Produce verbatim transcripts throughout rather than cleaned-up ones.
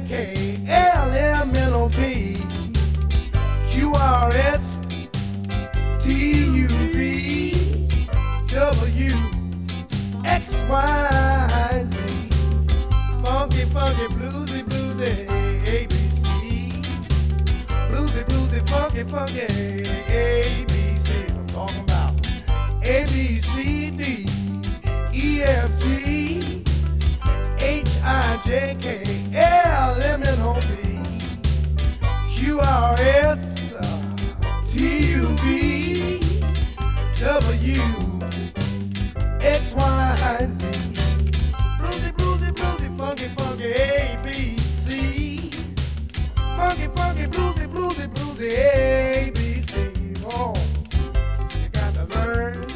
K, L, M, N, O, P, Q, R, S, T, U, V, W, X, Y, Z. Funky, funky, bluesy, bluesy, A, B, C. Bluesy, bluesy, funky, funky, A, B, C. I'm talking about A, B, C, D, E, F, G, H, I, J, K, L, M, N, O, P, Q, R, S, T, U, V, W, X, Y, Z. Bluesy, bluesy, bluesy, funky, funky, A, B, C. Funky, funky, bluesy, bluesy, bluesy, A, B, C. Oh, you got to learn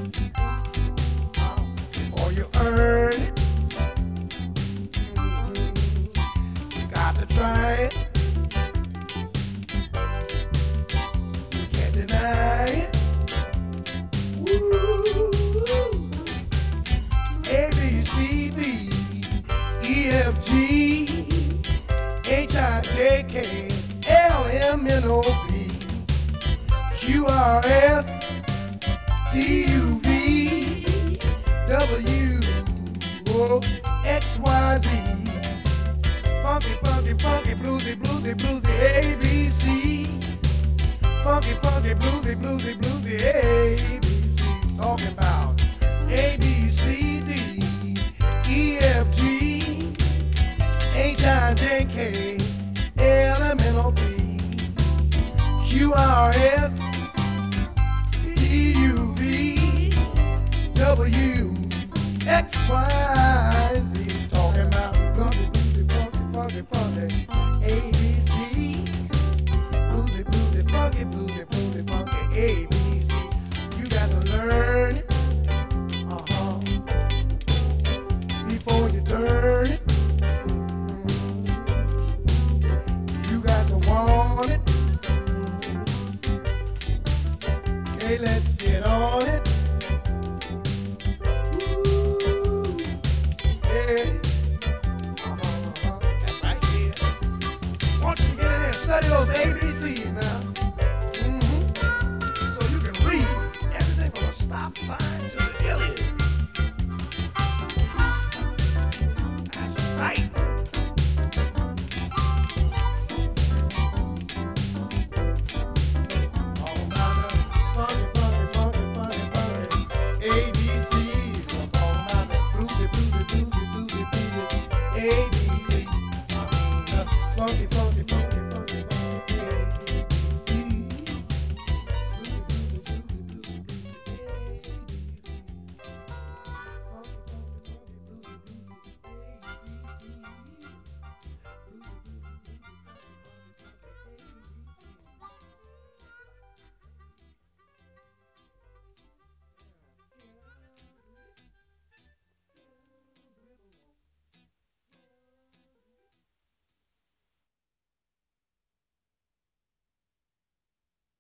uh, before you earn it. Mm-hmm. You got to try it. You can't deny it. Woo! A, B, C, D, E, F, G, H, I, J, K, L, M, N, O, P, Q, R, S, T, U, V, W, oh, X, Y, Z. Funky, funky, funky, bluesy, bluesy, bluesy, A, B, C. Funky, funky, bluesy, bluesy, bluesy, A, B, C. Talking about A, B, C, D, E, F, G, H, I, J, K, L, M, N, O, P, Q, R, S, T, U, V, W, X, Y, Z. Talking about funky, bluesy, funky, funky, funky, A, B, C. Bluesy, bluesy, funky, bluesy, bluesy, funky, A, B, C. You got to learn it. Uh-huh. Before you turn it. You got to want it. Okay, let's get on it. Woo. Yeah. Uh-huh, uh-huh. That's right, yeah. Want you to get in there and study those A B Cs now.